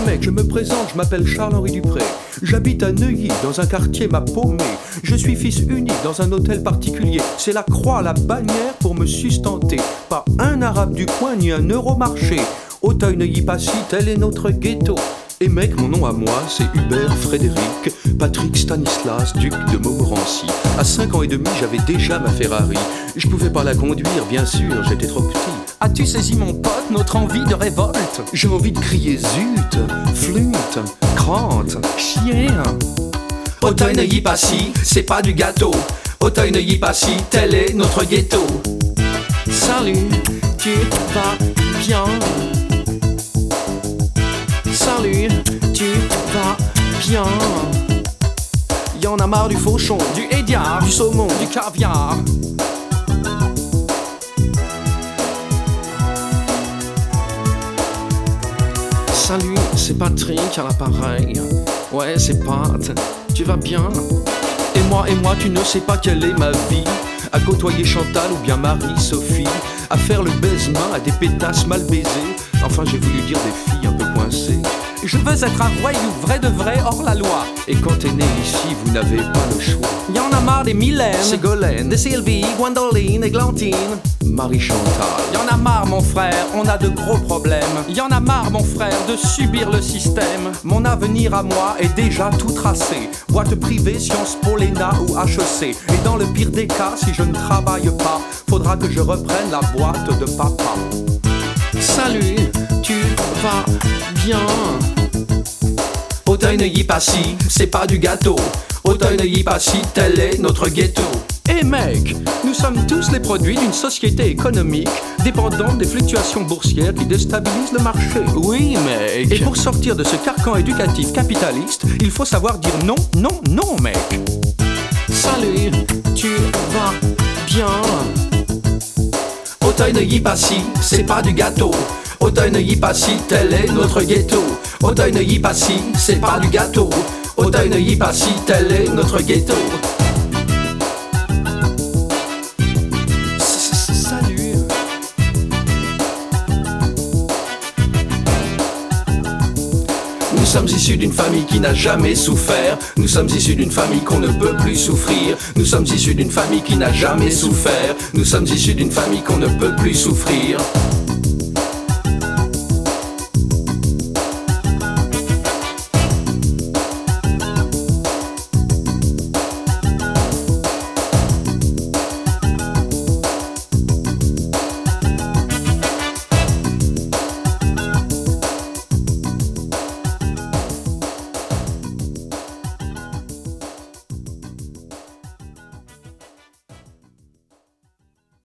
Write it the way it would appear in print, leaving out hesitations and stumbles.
mec, je me présente, je m'appelle Charles-Henri Dupré. J'habite à Neuilly, dans un quartier m'a paumé. Je suis fils unique dans un hôtel particulier. C'est la croix, la bannière pour me sustenter. Pas un arabe du coin, ni un Euromarché. Auteuil-Neuilly-Passy, tel est notre ghetto. Et mec, mon nom à moi, c'est Hubert Frédéric Patrick Stanislas, duc de Montmorency. À 5 ans et demi, j'avais déjà ma Ferrari. Je pouvais pas la conduire, bien sûr, j'étais trop petit. As-tu saisi mon pote, notre envie de révolte? J'ai envie de crier zut, flûte, crante, chien. Auteuil-Neuilly-Passy, c'est pas du gâteau. Auteuil-Neuilly-Passy, tel est notre ghetto. Salut, tu vas bien? Salut, tu vas bien? Y'en a marre du fauchon, Du hédiard, du saumon, du caviar. Salut, c'est Patrick à l'appareil. Ouais, c'est Pat, tu vas bien? Et moi, tu ne sais pas quelle est ma vie. À côtoyer Chantal ou bien Marie-Sophie. À faire le baise-main à des pétasses mal baisées. Enfin, j'ai voulu dire des filles un peu coincées. Je veux être un voyou, vrai de vrai, hors la loi. Et quand t'es né ici, vous n'avez pas le choix. Y'en a marre des Mylène, Ségolène, des Sylvie, Gwendoline, Églantine. Marie-Chantal. Y'en a marre mon frère, on a de gros problèmes. Y'en a marre mon frère de subir le système. Mon avenir à moi est déjà tout tracé. Boîte privée, Sciences Po, l'ENA ou HEC. Et dans le pire des cas, si je ne travaille pas, faudra que je reprenne la boîte de papa. Salut, tu vas bien? Auteuil-Neuilly-Passy, c'est pas du gâteau. Auteuil-Neuilly-Passy, tel est notre ghetto. Eh mec, nous sommes tous les produits d'une société économique dépendante des fluctuations boursières qui déstabilisent le marché. Oui mec. Et pour sortir de ce carcan éducatif capitaliste, il faut savoir dire non, non, non mec. Salut, tu vas bien? Auteuil-Neuilly-Passy, c'est pas du gâteau. Auteuil-Neuilly-Passy, tel est notre ghetto. Auteuil-Neuilly-Passy, c'est pas du gâteau. Auteuil-Neuilly-Passy, tel est notre ghetto. Salut. Nous sommes issus d'une famille qui n'a jamais souffert. Nous sommes issus d'une famille qu'on ne peut plus souffrir. Nous sommes issus d'une famille qui n'a jamais souffert. Nous sommes issus d'une famille qu'on ne peut plus souffrir.